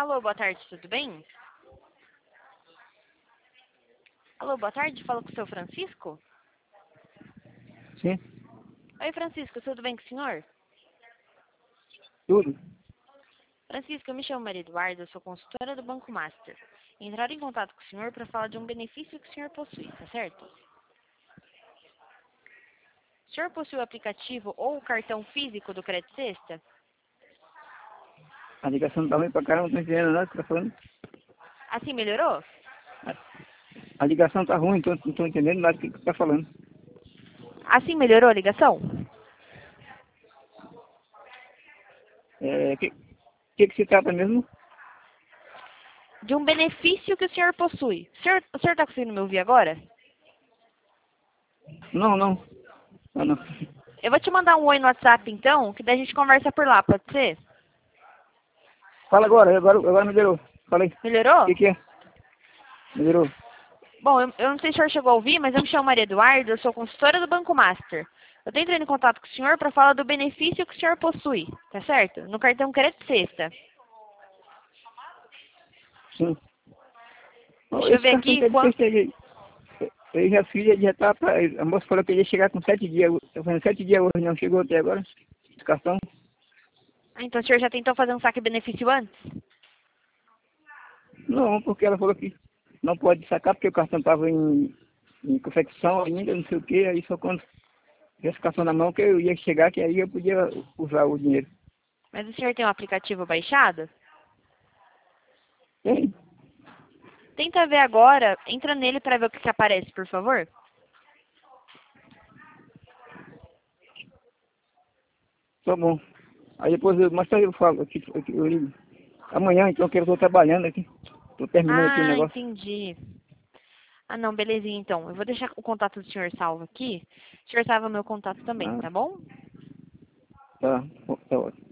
Alô, boa tarde, tudo bem? Alô, boa tarde, falo com o seu Francisco? Sim, Oi, Francisco, tudo bem com o senhor? tudo. Francisco, eu me chamo Maria Eduarda, eu sou consultora do Banco Master. Entraram em contato com o senhor para falar de um benefício que o senhor possui, tá certo? O senhor possui o aplicativo ou o cartão físico do Crédito Sexta? A ligação tá ruim pra caramba, não tô entendendo nada que tá falando. Assim melhorou? A ligação tá ruim, então não tô entendendo nada que tá falando. Assim melhorou a ligação? Que se trata mesmo? De um benefício que o senhor possui. O senhor tá conseguindo me ouvir agora? Não, não. Ah, não. Eu vou te mandar um oi no WhatsApp então, que daí a gente conversa por lá, pode ser? Fala agora melhorou. Fala aí. O Melhorou? que é? Melhorou. Bom, eu não sei se o senhor chegou a ouvir, mas eu me chamo Maria Eduarda, eu sou consultora do Banco Master. Eu estou entrando em contato com o senhor para falar do benefício que o senhor possui, tá certo? No cartão Crédito Sexta. Sim. Ó, Deixa eu esse ver cartão aqui que é de quanto... sexta aí. Eu já fiz, ele já tá pra... A moça falou que ele ia chegar com 7 dias. Tá fazendo 7 dias hoje, não chegou até agora. Esse cartão. Ah, então o senhor já tentou fazer um saque benefício antes? Não, porque ela falou que não pode sacar porque o cartão tava em confecção ainda, não sei o que, aí só quando tivesse cartão na mão que eu ia chegar, que aí eu podia usar o dinheiro. Mas o senhor tem um aplicativo baixado? Tem, Tenta ver agora, entra nele para ver o que aparece, por favor. tá bom. Aí depois, mais tarde eu falo, eu ligo. Amanhã, então, que eu estou trabalhando aqui. Estou terminando aqui o Ah, negócio. entendi. Ah, não, belezinha então. Eu vou deixar o contato do senhor salvo aqui. O senhor salva meu contato também, Ah, tá bom? tá, tá ótimo.